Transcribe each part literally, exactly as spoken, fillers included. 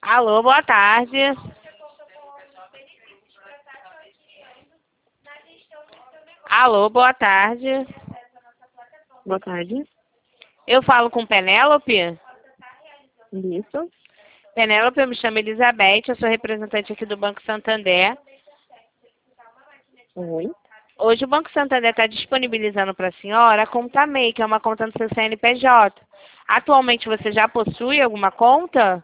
Alô, boa tarde. Alô, boa tarde. Boa tarde. Eu falo com Penélope? Isso. Penélope, eu me chamo Elizabeth, eu sou representante aqui do Banco Santander. Oi. Hoje o Banco Santander está disponibilizando para a senhora a conta M E I, que é uma conta no seu C N P J. Atualmente você já possui alguma conta?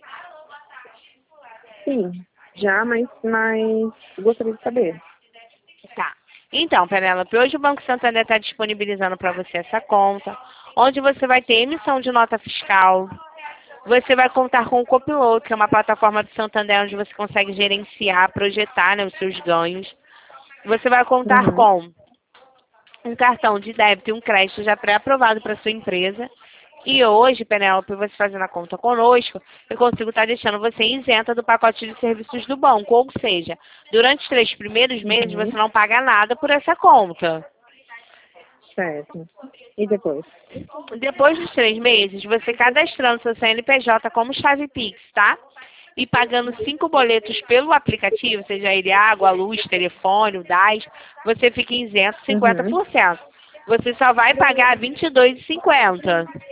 Sim, já, mas, mas gostaria de saber. Tá. Então, Penélope, hoje o Banco Santander está disponibilizando para você essa conta, onde você vai ter emissão de nota fiscal. Você vai contar com o Copiloto, que é uma plataforma do Santander onde você consegue gerenciar, projetar, né, os seus ganhos. Você vai contar Uhum. com um cartão de débito e um crédito já pré-aprovado para sua empresa. E hoje, Penélope, você fazendo a conta conosco, eu consigo estar deixando você isenta do pacote de serviços do banco. Ou seja, durante os três primeiros meses Uhum. você não paga nada por essa conta. Certo. E depois? Depois dos três meses, você cadastrando seu C N P J como chave Pix, tá? E pagando cinco boletos pelo aplicativo, seja ele água, luz, telefone, o D A S, você fica isento cinquenta Uhum. por cento. Você só vai pagar vinte e dois reais e cinquenta centavos.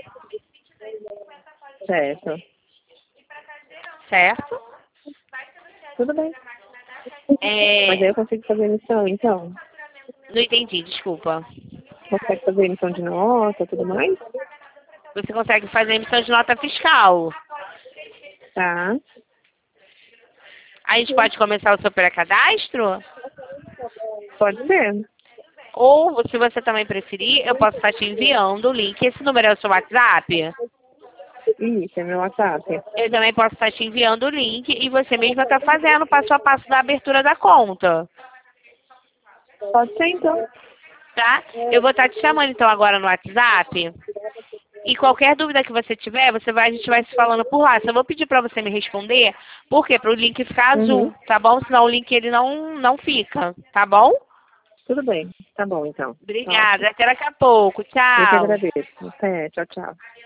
Certo. Certo? Tudo bem. Mas aí É... eu consigo fazer emissão, então? Não entendi, desculpa. Consegue fazer emissão de nota e tudo mais? Você consegue fazer emissão de nota fiscal. Tá. A gente pode começar o seu pré-cadastro? Pode ser. Ou, se você também preferir, eu posso estar te enviando o link. Esse número é o seu WhatsApp? Isso, é meu WhatsApp. Eu também posso estar te enviando o link e você mesma está fazendo passo a passo da abertura da conta. Pode ser, então. Tá? Eu vou estar te chamando então agora no WhatsApp. E qualquer dúvida que você tiver, você vai, a gente vai se falando por lá. Só vou pedir para você me responder, por quê? Para o link ficar Uhum. azul, tá bom? Senão o link ele não, não fica, tá bom? Tudo bem. Tá bom, então. Tá Obrigada. ótimo. Até daqui a pouco. Eu que Tchau. agradeço. Até. Tchau, tchau.